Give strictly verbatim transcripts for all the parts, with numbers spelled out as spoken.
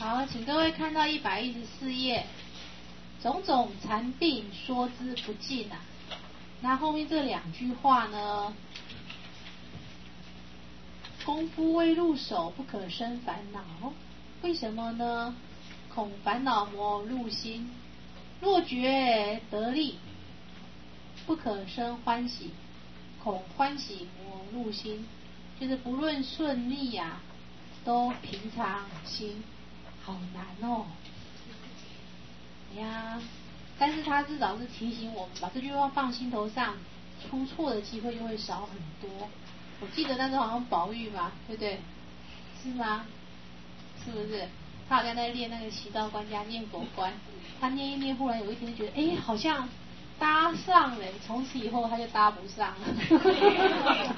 好，请各位看到一百一十四页，种种残病说之不尽啊。那后面这两句话呢，功夫未入手，不可生烦恼。为什么呢？恐烦恼魔入心，若觉得利，不可生欢喜，恐欢喜魔入心。就是不论顺利啊，都平常心，好难哦。呀，但是他至少是提醒我们，把这句话放心头上，出错的机会就会少很多。我记得那时候好像宝玉嘛，对不对？是吗？是不是？他好像在练那个习道观家念佛观，他念一念，忽然有一天觉得，哎，好像搭上了，从此以后他就搭不上了。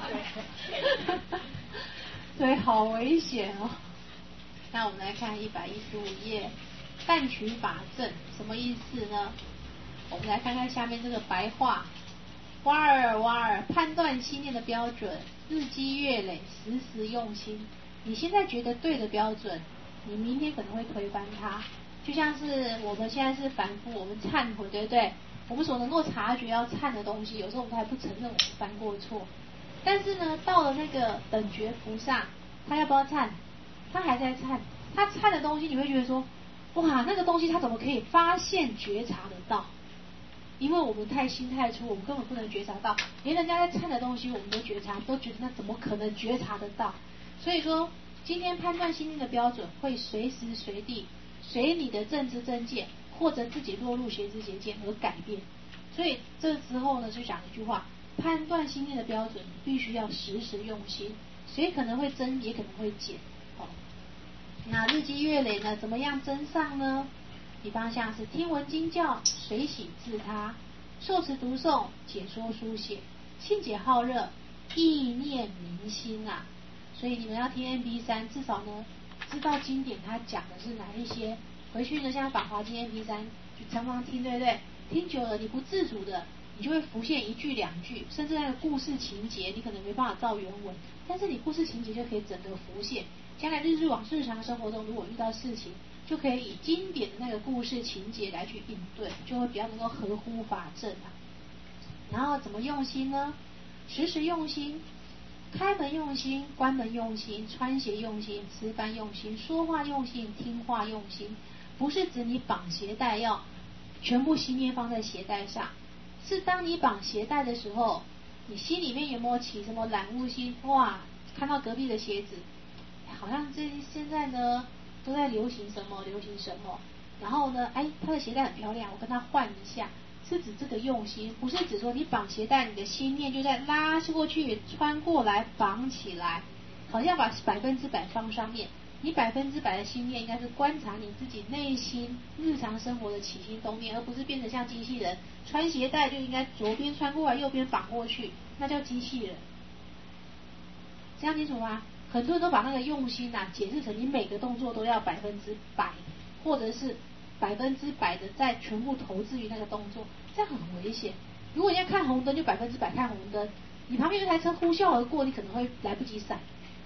对，好危险哦。那我们来看一百一十五页，但取法正什么意思呢？我们来看看下面这个白话。挖尔挖尔，判断心念的标准，日积月累，时时用心。你现在觉得对的标准，你明天可能会推翻它。就像是我们现在是凡夫，我们忏悔，对不对？我们所能够察觉要忏的东西，有时候我们还不承认我们犯过错。但是呢，到了那个等觉菩萨，他要不要忏？他还在忏。他忏的东西，你会觉得说，哇，那个东西他怎么可以发现觉察得到？因为我们太心太粗，我们根本不能觉察到，连人家在忏的东西我们都觉察，都觉得那怎么可能觉察得到？所以说，今天判断心念的标准会随时随地随你的正知正见或者自己落入邪知邪见而改变。所以这时候呢，就讲一句话：判断心念的标准，你必须要时时用心，所以可能会增，也可能会减。好，那日积月累呢，怎么样增上呢？比方像是听闻经教，随喜自他，受持读诵，解说书写，信解好热，意念明心啊。所以你们要听 M P 三，至少呢知道经典它讲的是哪一些。回去呢，像法华经 M P 三，就常常听，对不对？听久了，你不自主的，你就会浮现一句两句，甚至那个故事情节，你可能没办法照原文，但是你故事情节就可以整个浮现。将来日日往日常生活中，如果遇到事情，就可以以经典的那个故事情节来去应对，就会比较能够合乎法正啊。然后怎么用心呢？时时用心，开门用心，关门用心，穿鞋用心，吃饭用心，说话用心，听话用心。不是指你绑鞋带要全部心念放在鞋带上，是当你绑鞋带的时候，你心里面有没有起什么染污心？哇，看到隔壁的鞋子，好像这现在呢都在流行什么流行什么，然后呢，哎，他的鞋带很漂亮，我跟他换一下，是指这个用心，不是指说你绑鞋带，你的心念就在拉过去，穿过来，绑起来，好像把百分之百放上面。你百分之百的心念应该是观察你自己内心日常生活的起心动念，而不是变得像机器人，穿鞋带就应该左边穿过来，右边绑过去，那叫机器人。这样清楚吗？很多人都把那个用心啊解释成你每个动作都要百分之百，或者是百分之百的在全部投资于那个动作，这样很危险。如果你要看红灯就百分之百看红灯，你旁边有一台车呼啸而过，你可能会来不及闪，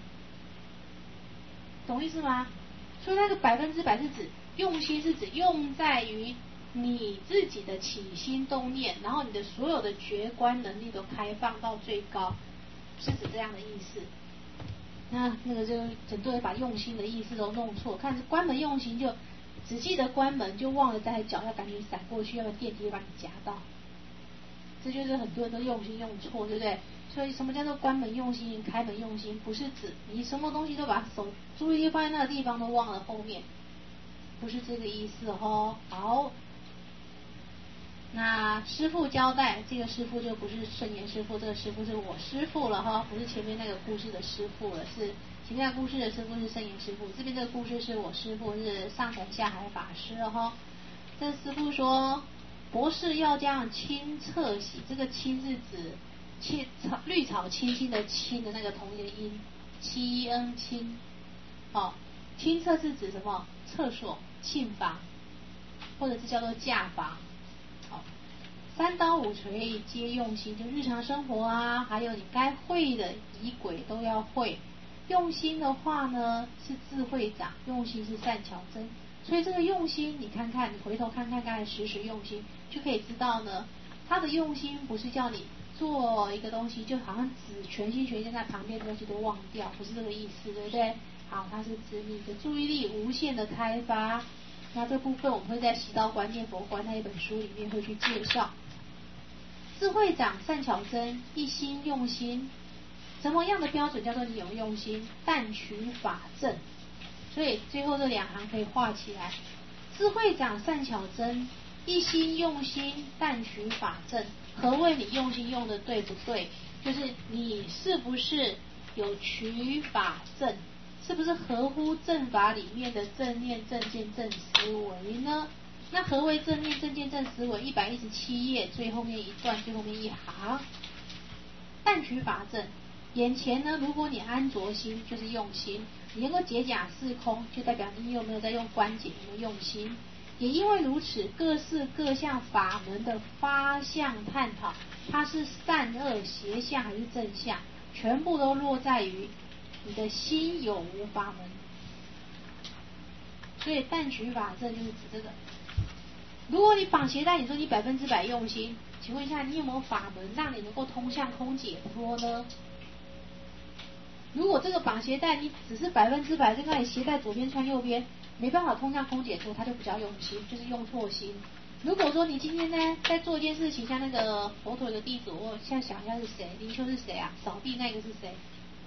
懂意思吗？所以那个百分之百是指用心，是指用在于你自己的起心动念，然后你的所有的觉观能力都开放到最高，是指这样的意思。那那个就很多人把用心的意思都弄错，看是关门用心就只记得关门，就忘了在脚要赶紧闪过去，要不然电梯会把你夹到。这就是很多人都用心用错，对不对？所以什么叫做关门用心，开门用心？不是指你什么东西都把手注意力放在那个地方，都忘了后面，不是这个意思哦。好，那师父交代，这个师父就不是圣严师父，这个师父是我师父了哈，不是前面那个故事的师父了，是前面那个故事的师父是圣严师父，这边这个故事是我师父，是上承下海法师了哈。这师父说，博士要将清澈洗，这个清是指青草绿草青青的青的那个同音的音，七恩清，哦，清澈是指什么？厕所、沁房，或者是叫做架房。好，三刀五锤皆用心，就日常生活啊，还有你该会的仪轨都要会。 用心的话呢是智慧长，用心是善巧真。所以这个用心，你看看，你回头看看刚才时时用心，就可以知道呢，他的用心不是叫你做一个东西，就好像只全心全意在旁边的东西都忘掉，不是这个意思，对不对？好，它是指你的注意力无限的开发。那这部分我们会在《习道观念佛观》那一本书里面会去介绍。智慧长，善巧真，一心用心。什么样的标准叫做你有用心？但取法正。所以最后这两行可以画起来。智慧长，善巧真，一心用心，但取法正。何谓你用心用的对不对？就是你是不是有取法正，是不是合乎正法里面的正念、正见、正思维呢？那何谓正念、正见、正思维？一百一十七页最后面一段，最后面一行。但取法正，眼前呢，如果你安着心，就是用心，你能够解假释空，就代表你有没有在用观解，有没有用心。也因为如此，各式各项法门的发相探讨，它是善恶邪相还是正向，全部都落在于你的心有无法门。所以但取法正就是指这个。如果你绑鞋带，你说你百分之百用心，请问一下，你有没有法门让你能够通向空解脱呢？如果这个绑鞋带你只是百分之百在那里鞋带左边穿右边，没办法通向空解脱，它就不叫用心，就是用错心。如果说你今天呢在做一件事情，像那个佛陀的弟子，我现在想一下是谁，灵修是谁啊？扫地那个是谁？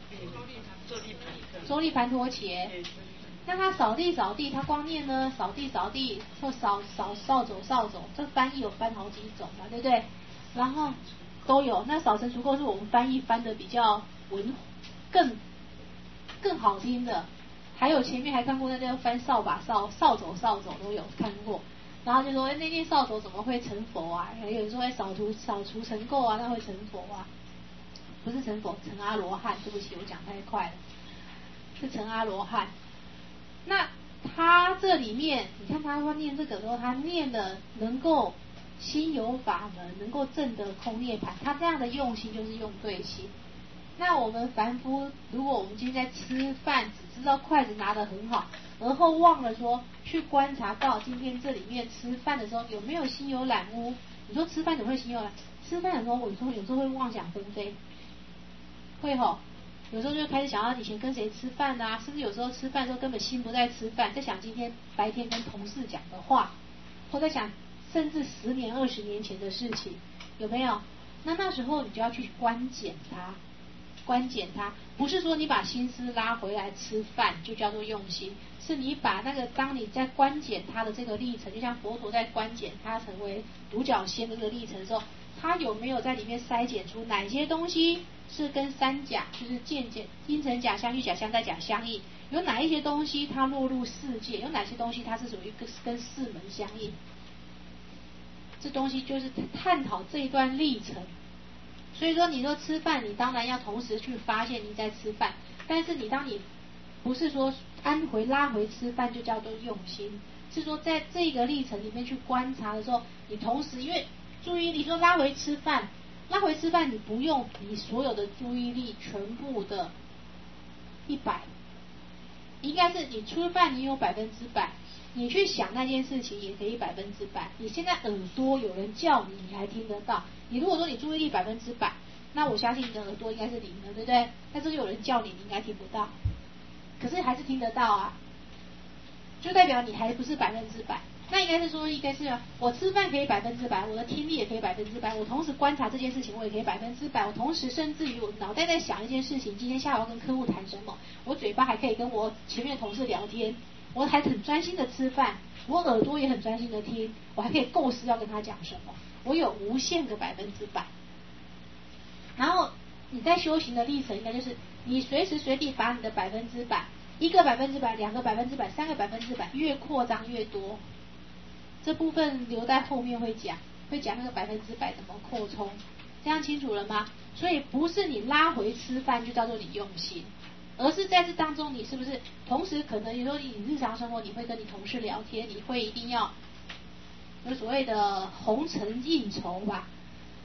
周利盘陀伽。那他扫地扫地，他光念呢扫地扫地或扫扫扫帚扫帚，这翻译有翻好几种嘛，对不对？然后都有。那扫尘除垢是我们翻译翻的比较文更更好听的，还有前面还看过那叫翻扫把扫扫帚扫帚都有看过。然后就说，哎，那件扫帚怎么会成佛啊？有人说，哎，扫除扫除尘垢啊，那会成佛啊？不是成佛，成阿罗汉。对不起，我讲太快了，是成阿罗汉。那他这里面，你看他说念这个时候，他念的能够心有法门，能够证得空涅槃，他这样的用心就是用对心。那我们凡夫，如果我们今天在吃饭，只知道筷子拿得很好，而后忘了说去观察到今天这里面吃饭的时候有没有心有染污。你说吃饭怎么会心有染？吃饭的时候，我说有时候会妄想纷飞，会吼。有时候就开始想到以前跟谁吃饭啊，甚至有时候吃饭的时候根本心不在吃饭，在想今天白天跟同事讲的话，或在想甚至十年、二十年前的事情，有没有？那那时候你就要去观检它，观检它，不是说你把心思拉回来吃饭就叫做用心，是你把那个当你在观检它的这个历程，就像佛陀在观检它成为独角仙的这个历程的时候，他有没有在里面筛检出哪些东西是跟三假，就是见解、因尘假、相续假、相待假相应？有哪一些东西它落入世界？有哪些东西它是属于跟跟四门相应？这东西就是探讨这一段历程。所以说，你说吃饭，你当然要同时去发现你在吃饭，但是你当你不是说安回拉回吃饭就叫做用心，是说在这个历程里面去观察的时候，你同时因为注意力说拉回吃饭，拉回吃饭，你不用你所有的注意力全部的一百，应该是你吃饭你有百分之百，你去想那件事情也可以百分之百。你现在耳朵有人叫你，你还听得到。你如果说你注意力百分之百，那我相信你的耳朵应该是零的，对不对？但是有人叫你，你应该听不到，可是还是听得到啊，就代表你还不是百分之百。那应该是说，应该是我吃饭可以百分之百，我的听力也可以百分之百，我同时观察这件事情，我也可以百分之百。我同时甚至于我脑袋在想一件事情，今天下午要跟客户谈什么，我嘴巴还可以跟我前面的同事聊天，我还很专心的吃饭，我耳朵也很专心的听，我还可以构思要跟他讲什么，我有无限个百分之百。然后你在修行的历程，应该就是你随时随地把你的百分之百，一个百分之百，两个百分之百，三个百分之百，越扩张越多。这部分留在后面会讲，会讲那个百分之百怎么扩充，这样清楚了吗？所以不是你拉回吃饭就叫做你用心，而是在这当中你是不是同时可能你说你日常生活你会跟你同事聊天，你会一定要有所谓的红尘应酬吧，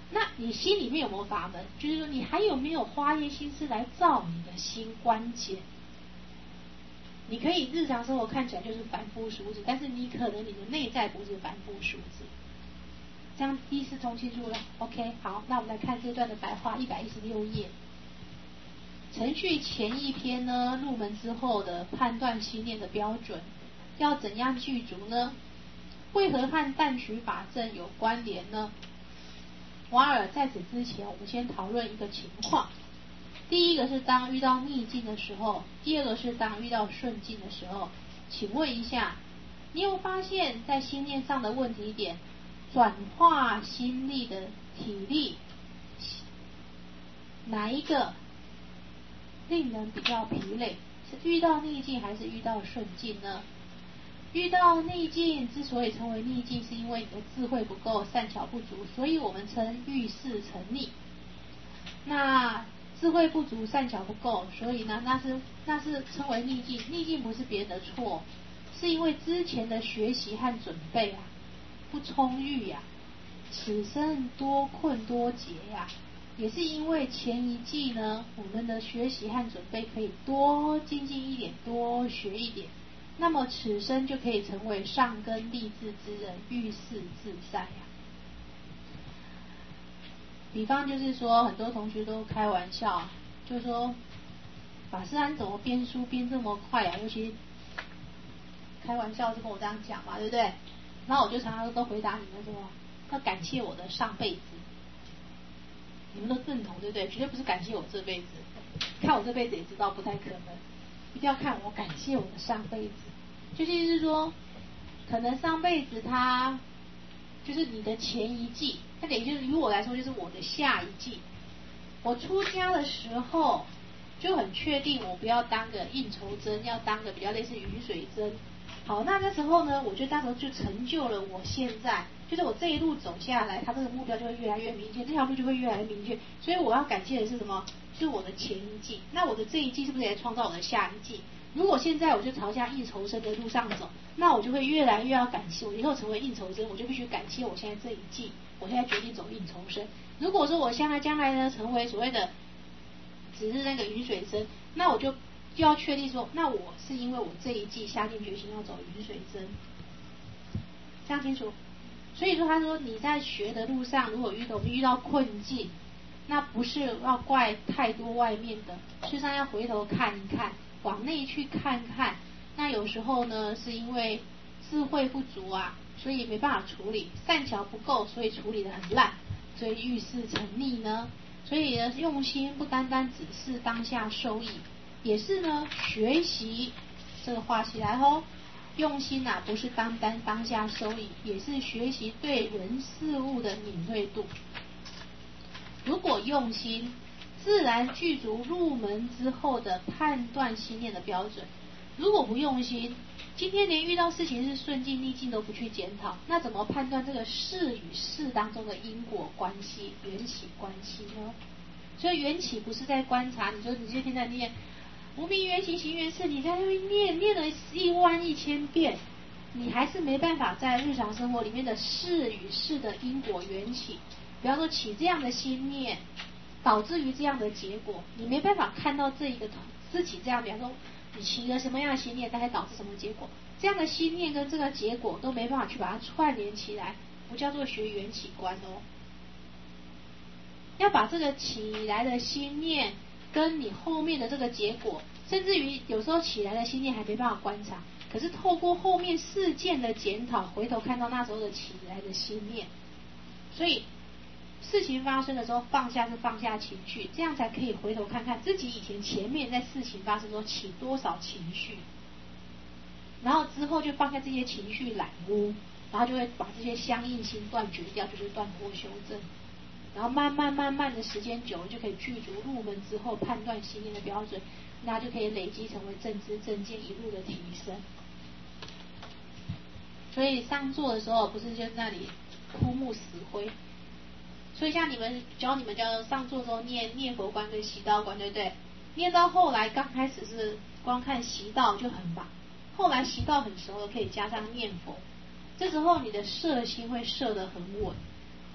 那你心里面有没有法门？就是说你还有没有花业心思来造你的心关键？你可以日常生活看起来就是凡夫俗子，但是你可能你的内在不是凡夫俗子。这样意思通清楚了 ？OK， 好，那我们来看这段的白话，一百一十六页。程序前一篇呢，入门之后的判断心念的标准，要怎样具足呢？为何和淡取法正有关联呢？瓦尔在此之前，我们先讨论一个情况。第一个是当遇到逆境的时候，第二个是当遇到顺境的时候。请问一下，你有发现在心念上的问题点，转化心力的体力，哪一个令人比较疲累？是遇到逆境还是遇到顺境呢？遇到逆境之所以成为逆境，是因为你的智慧不够，善巧不足，所以我们称遇事成逆。那智慧不足，善巧不够，所以呢，那是那是称为逆境。逆境不是别人的错，是因为之前的学习和准备啊不充裕呀、啊，此生多困多劫呀、啊，也是因为前一季呢，我们的学习和准备可以多精进一点，多学一点，那么此生就可以成为上根立志之人，遇事自在呀、啊。比方就是说，很多同学都开玩笑，就说法师安怎么编书编这么快啊？尤其开玩笑就跟我这样讲嘛，对不对？然后我就常常都回答你们说，要感谢我的上辈子，你们都认同对不对？绝对不是感谢我这辈子，看我这辈子也知道不太可能，一定要看我感谢我的上辈子，就是说，可能上辈子他就是你的前一季，那等于就是于我来说就是我的下一季。我出家的时候就很确定我不要当个应酬针，要当个比较类似雨水针。好，那那时候呢，我就那时候就成就了我现在，就是我这一路走下来，它这个目标就会越来越明确，这条路就会越来越明确。所以我要感谢的是什么？是我的前一季。那我的这一季是不是也创造我的下一季？如果现在我就朝向应酬生的路上走，那我就会越来越要感谢，我以后成为应酬生，我就必须感谢我现在这一季，我现在决定走应酬生。如果说我将来将来呢成为所谓的只是那个雨水生，那我就就要确定说，那我是因为我这一季下定决心要走雨水针，这样清楚？所以说他说你在学的路上，如果遇到遇到困境，那不是要怪太多外面的，事实上要回头看一看，往内去看看。那有时候呢，是因为智慧不足啊，所以没办法处理；善巧不够，所以处理得很烂，所以遇事成逆呢。所以呢，用心不单单只是当下收益，也是呢学习。这个画起来吼，用心啊，不是单单当下收益，也是学习对人事物的敏锐度。如果用心，自然具足入门之后的判断心念的标准。如果不用心，今天连遇到事情是顺境逆境都不去检讨，那怎么判断这个事与事当中的因果关系、缘起关系呢？所以缘起不是在观察，你说你今天在念无明缘起行缘事，你在那边念念了一万一千遍，你还是没办法在日常生活里面的事与事的因果缘起，比方说起这样的心念，导致于这样的结果，你没办法看到这一个自己这样，比方说你起了什么样的心念，但是导致什么结果，这样的心念跟这个结果都没办法去把它串联起来，不叫做学缘起观哦。要把这个起来的心念跟你后面的这个结果，甚至于有时候起来的心念还没办法观察，可是透过后面事件的检讨，回头看到那时候的起来的心念，所以事情发生的时候放下是放下情绪，这样才可以回头看看自己以前前面在事情发生的时候起多少情绪，然后之后就放下这些情绪染污，然后就会把这些相应心断绝掉，就是断脱修正。然后慢慢慢慢的时间久了，就可以具足入门之后判断心念的标准，那就可以累积成为正知正见一路的提升。所以上座的时候不是就那里枯木死灰，所以像你们教你们叫上座之后念念佛观跟习道观，对不对？念到后来刚开始是光看习道就很忙，后来习道很熟了，可以加上念佛，这时候你的摄心会摄得很稳。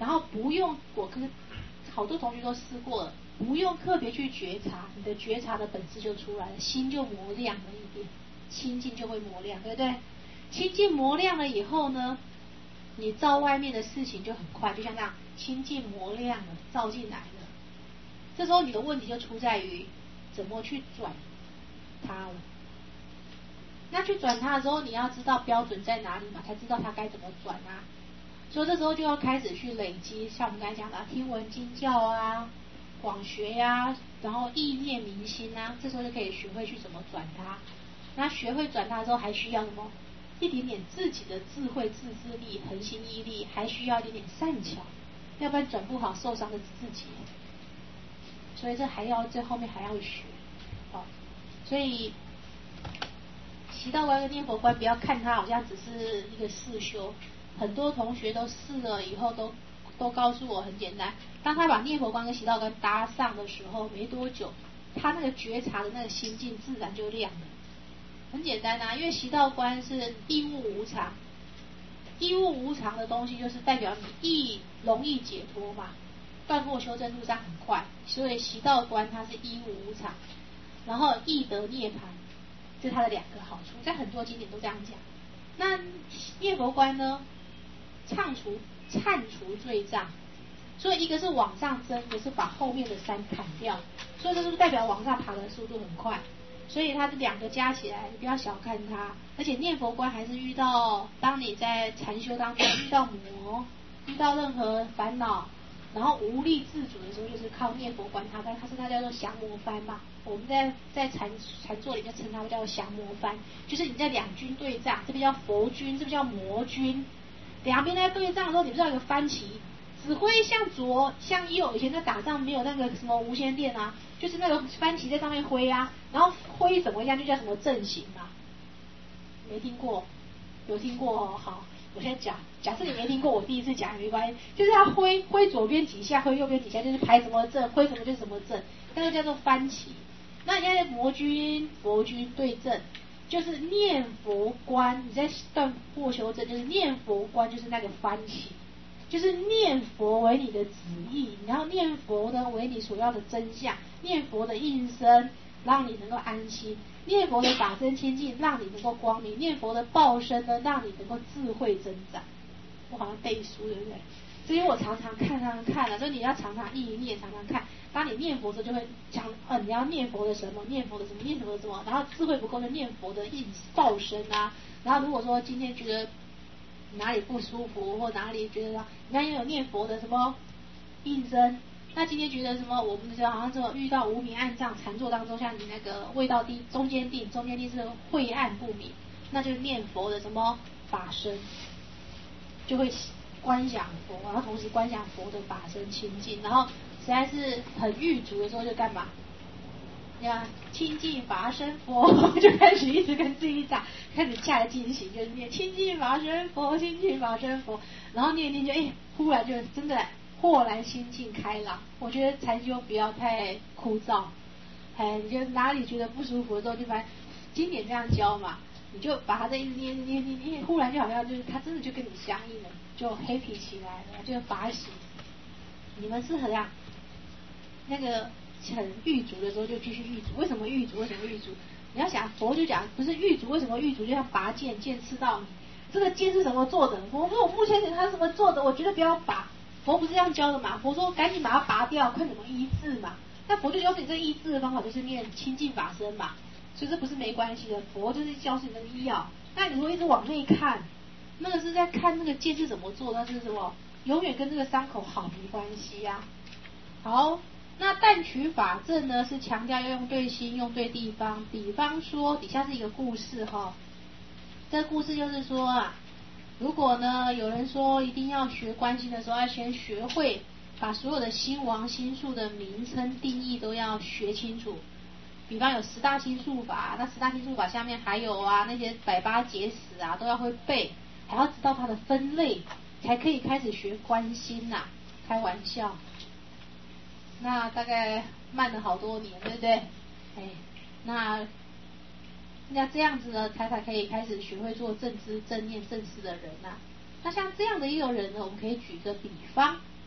然后不用，我跟好多同学都试过了，不用特别去觉察，你的觉察的本质就出来了，心就磨亮了一点，清净就会磨亮，对不对？清净磨亮了以后呢，你照外面的事情就很快，就像这样，清净磨亮了，照进来了。这时候你的问题就出在于怎么去转它了。那去转它的时候，你要知道标准在哪里嘛，才知道它该怎么转啊。所以这时候就要开始去累积，像我们刚才讲的听闻经教啊、广学呀、啊，然后意念明心啊，这时候就可以学会去怎么转它。那学会转它之后，还需要什么？一点点自己的智慧、自制力、恒心毅力，还需要一点点善巧，要不然转不好，受伤的是自己。所以这还要这后面还要学，好，所以习道观跟念佛观，不要看它好像只是一个试修，很多同学都试了以后都都告诉我很简单，当他把念佛观跟习道观搭上的时候，没多久，他那个觉察的那个心境自然就亮了。很简单啊，因为习道观是义物无常，义物无常的东西就是代表你易容易解脱嘛，断惑修正路上很快，所以习道观它是义物无常，然后易得涅槃，这是它的两个好处，在很多经典都这样讲。那念佛观呢，忏除忏除罪障，所以一个是往上增，一个是把后面的山砍掉，所以这就是代表往上爬的速度很快。所以它这两个加起来，你不要小看它。而且念佛观还是遇到，当你在禅修当中遇到魔，遇到任何烦恼，然后无力自主的时候，就是靠念佛观它，但它是它叫做降魔幡嘛。我们在在禅禅坐里面称它叫做降魔幡，就是你在两军对仗，这边叫佛军，这边叫魔军，两边在对仗的时候，你不知道有个幡旗。指挥向左向右，以前在打仗没有那个什么无线电啊，就是那个幡旗在上面挥啊，然后挥什么样就叫什么阵型嘛。没听过？有听过哦？好，我先讲。假设你没听过，我第一次讲也没关系。就是他挥挥左边几下，挥右边几下，就是排什么阵，挥什么就是什么阵，那个叫做幡旗。那你在魔军佛军对阵，就是念佛观，你在断惑修正，就是念佛观，就是那个幡旗。就是念佛为你的旨意，然后念佛呢为你所要的真相，念佛的应身让你能够安心，念佛的法身清净让你能够光明，念佛的报身呢让你能够智慧增长。我好像背书对不对？所以我常常看常常看了，所以你要常常意念，常常看。当你念佛时就会讲，呃，你要念佛的什么，念佛的什么，念佛的什么，然后智慧不够就念佛的应报身啊。然后如果说今天觉得哪里不舒服，或哪里觉得你看也有念佛的什么应身，那今天觉得什么，我们就好像说遇到无明暗障禅坐当中，像你那个味道定中间定，中间定是晦暗不明，那就是念佛的什么法身，就会观想佛，然后同时观想佛的法身清净，然后实在是很郁足的时候就干嘛？呀，清净法身佛，就开始一直跟自己讲，开始下来进行，就是念清净法身佛，清净法身佛，然后念念就哎，忽然就真的豁然心境开朗。我觉得禅修不要太枯燥，哎，你就哪里觉得不舒服的时候，就把经典这样教嘛，你就把它这一直念念念念，忽然就好像就是它真的就跟你相应了，就 happy 起来了，就法喜。你们是很样？那个。很狱卒的时候就继续狱卒，为什么狱卒？为什么狱卒？你要想佛就讲不是狱卒，为什么狱卒就像拔剑，剑刺到你，这个剑是什么做的？佛说我目前它是什么做的，我绝对不要拔。佛不是这样教的嘛？佛说赶紧把它拔掉，看怎么医治嘛。那佛就教你这医治的方法就是念清净法身嘛，所以这不是没关系的。佛就是教你的医药。那你说一直往内看，那个是在看那个剑是怎么做，那是什么？永远跟这个伤口好没关系呀、啊。好。那但取法正呢，是强调要用对心，用对地方。比方说，底下是一个故事哈，这个故事就是说啊，如果呢有人说一定要学观心的时候，要先学会把所有的心王心术的名称定义都要学清楚。比方有十大心术法，那十大心术法下面还有啊那些百八结使啊都要会背，还要知道它的分类，才可以开始学观心呐、啊。开玩笑。那大概慢了好多年，对不对？哎，那那这样子呢，才才可以开始学会做正知正念正事的人呐、啊。那像这样的一个人呢，我们可以举个比方，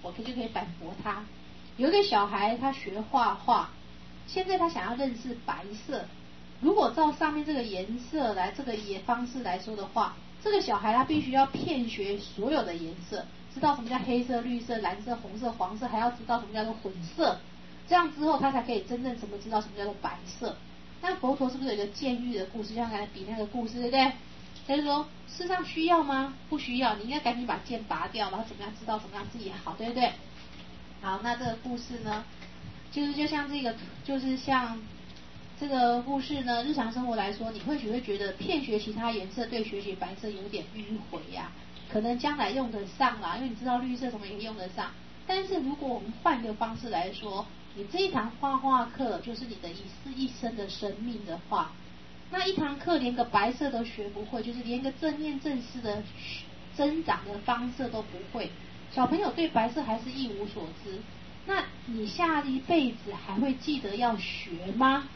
我可以就可以反驳他。有一个小孩他学画画，现在他想要认识白色，如果照上面这个颜色来这个也方式来说的话，这个小孩他必须要遍学所有的颜色，知道什么叫黑色、绿色、蓝色、红色、黄色，还要知道什么叫做混色，这样之后他才可以真正什么知道什么叫做白色。那佛陀是不是有一个监狱的故事，像刚才比那个故事，对不对？就是说世上需要吗？不需要，你应该赶紧把剑拔掉，然后怎么样知道怎么样自己好，对不对？好，那这个故事呢，就是就像这个，就是像这个故事呢，日常生活来说，你会只会觉得骗学其他颜色对学习白色有点迂回呀、啊，可能将来用得上啦，因为你知道绿色什么也用得上。但是如果我们换个方式来说，你这一堂画画课就是你的一世一生的生命的话，那一堂课连个白色都学不会，就是连个正念正思的增长的方式都不会，小朋友对白色还是一无所知，那你下一辈子还会记得要学吗？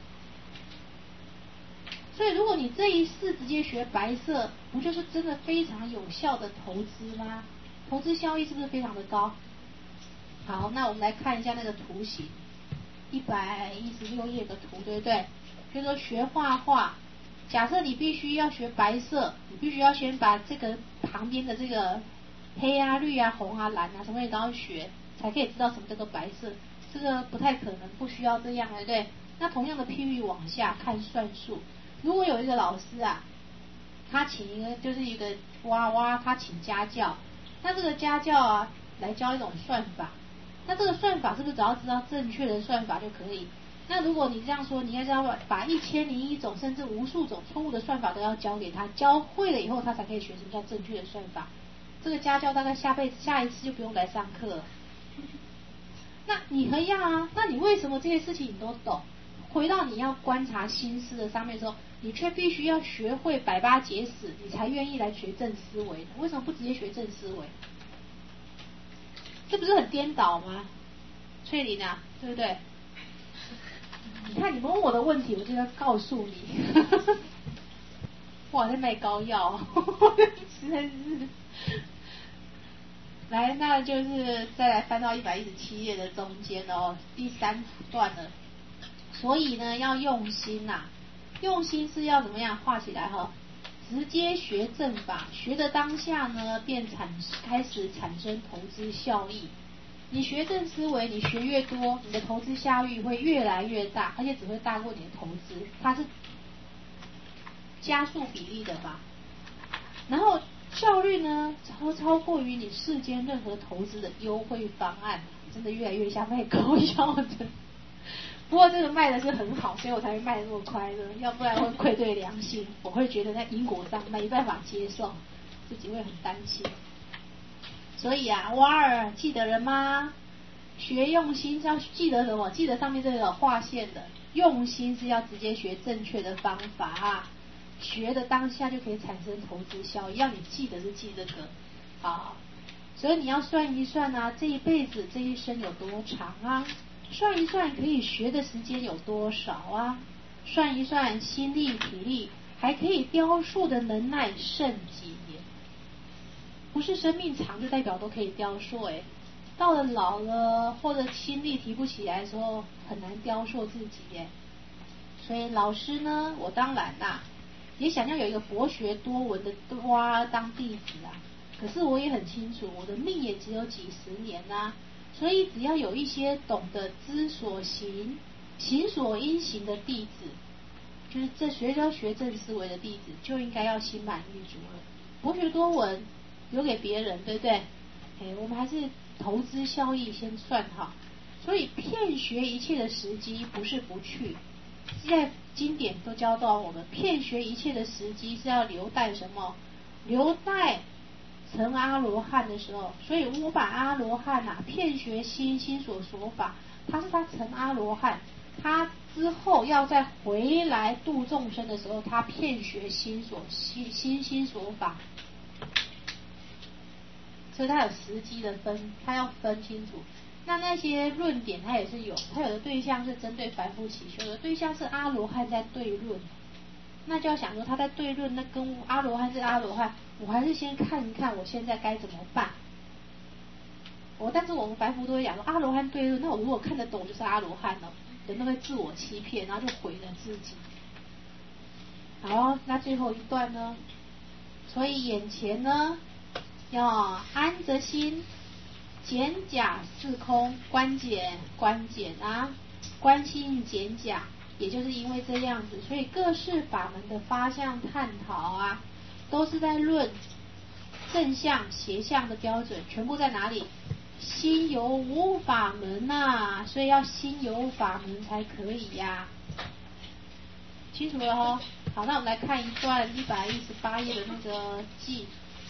所以如果你这一世直接学白色，不就是真的非常有效的投资吗？投资效益是不是非常的高？好，那我们来看一下那个图形，一百一十六页的图，对不对？就是说学画画，假设你必须要学白色，你必须要先把这个旁边的这个黑啊、绿啊、红啊、蓝啊什么也都要学，才可以知道什么叫做白色。这个不太可能，不需要这样，对不对？那同样的譬喻往下看算术，如果有一个老师啊，他请一个就是一个娃娃，他请家教，那这个家教啊来教一种算法，那这个算法是不是只要知道正确的算法就可以？那如果你这样说，你应该是要把一千零一种甚至无数种错误的算法都要教给他，教会了以后他才可以学什么叫正确的算法。这个家教大概下辈子下一次就不用来上课了。那你和一样啊，那你为什么这些事情你都懂？回到你要观察心思的上面的时候，你却必须要学会百八结死，你才愿意来学正思维的。为什么不直接学正思维？这不是很颠倒吗？翠玲啊，对不对？你看你问我的问题，我就要告诉你。哇，在卖膏药，实在是。来，那就是再来翻到一百一十七页的中间哦，第三段了。所以呢，要用心呐、啊，用心是要怎么样画起来哈？直接学正法，学的当下呢，便产开始产生投资效益。你学正思维，你学越多，你的投资效益会越来越大，而且只会大过你的投资，它是加速比例的吧。然后效率呢，超超过于你世间任何投资的优惠方案，真的越来越像卖膏药的。不过这个卖的是很好，所以我才会卖得那么快乐，要不然会愧对良心，我会觉得在因果上没办法接受，自己会很担心。所以啊，瓦尔记得了吗？学用心是要记得什么？记得上面这个划线的，用心是要直接学正确的方法啊，学的当下就可以产生投资效益，要你记得是记这个，好，所以你要算一算啊，这一辈子这一生有多长啊？算一算可以学的时间有多少啊？算一算心力体力还可以雕塑的能耐剩几年？不是生命长就代表都可以雕塑哎，到了老了或者心力提不起来的时候，很难雕塑自己耶。所以老师呢，我当然啦、啊，也想要有一个博学多闻的娃当弟子啊。可是我也很清楚，我的命也只有几十年啊。所以只要有一些懂得知所行、行所应行的弟子，就是这学要学正思维的弟子，就应该要心满意足了。博学多闻留给别人，对不对？哎，我们还是投资效益先算好。所以骗学一切的时机不是不去，现在经典都教导我们，骗学一切的时机是要留待什么？留待成阿罗汉的时候。所以我把阿罗汉啊骗学心心所说法，他是他成阿罗汉，他之后要再回来度众生的时候，他骗学心所心心心所法。所以他有时机的分，他要分清楚。那那些论点他也是有，他有的对象是针对凡夫起修，有的对象是阿罗汉在对论。那就要想说他在对论，那跟阿罗汉是阿罗汉，我还是先看一看我现在该怎么办。 我但是我们凡夫都会讲说阿罗汉对论，那我如果看得懂就是阿罗汉了，人都会自我欺骗，然后就毁了自己。好，那最后一段呢？所以眼前呢，要安着心，简假是空，观简观简啊，观心简假，也就是因为这样子，所以各式法门的发相探讨啊，都是在论正向邪向的标准，全部在哪里？心有无法门呐、啊，所以要心有法门才可以呀、啊。清楚了哦。好，那我们来看一段一百一十八页的那个记。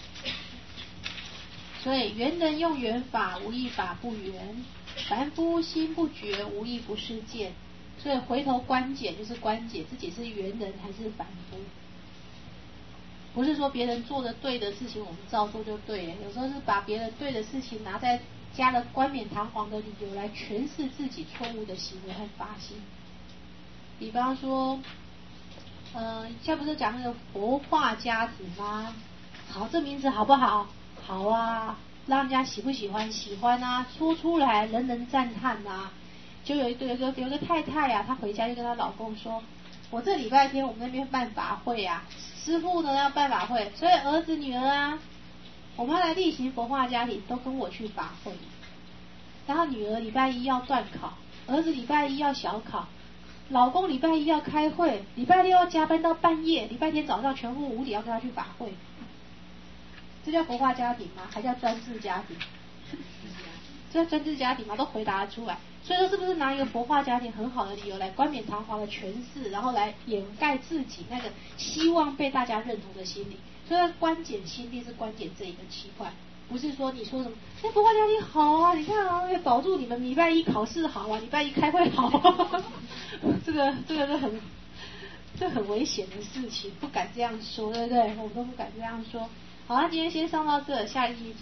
所以圆人用圆法，无一法不圆；凡夫心不觉，无一不是见。所以回头观检就是观检自己是圆人还是凡夫。不是说别人做的对的事情我们照做就对了，有时候是把别人对的事情拿在加了冠冕堂皇的理由来诠释自己错误的行为和发心。比方说呃，现在不是讲那个佛化家庭吗？好，这名字好不好？好啊，让人家喜不喜欢？喜欢啊，说出来人人赞叹啊。就有一个有个有个太太啊，她回家就跟她老公说，我这礼拜天我们那边办法会啊，师父呢要办法会，所以儿子女儿啊，我们要来例行佛化家庭，都跟我去法会。然后女儿礼拜一要段考，儿子礼拜一要小考，老公礼拜一要开会，礼拜六要加班到半夜，礼拜天早上全部五点要跟他去法会。这叫佛化家庭吗？还叫专制家庭？这叫专制家庭吗？都回答得出来。所以说是不是拿一个佛化家庭很好的理由来冠冕堂皇的诠释，然后来掩盖自己那个希望被大家认同的心理？所以观检心地是观检这一个区块，不是说你说什么哎佛化家庭好啊，你看啊会保住你们礼拜一考试好啊，礼拜一开会好啊，这个这个是很这很危险的事情，不敢这样说，对不对？我们都不敢这样说。好，那今天先上到这，下一集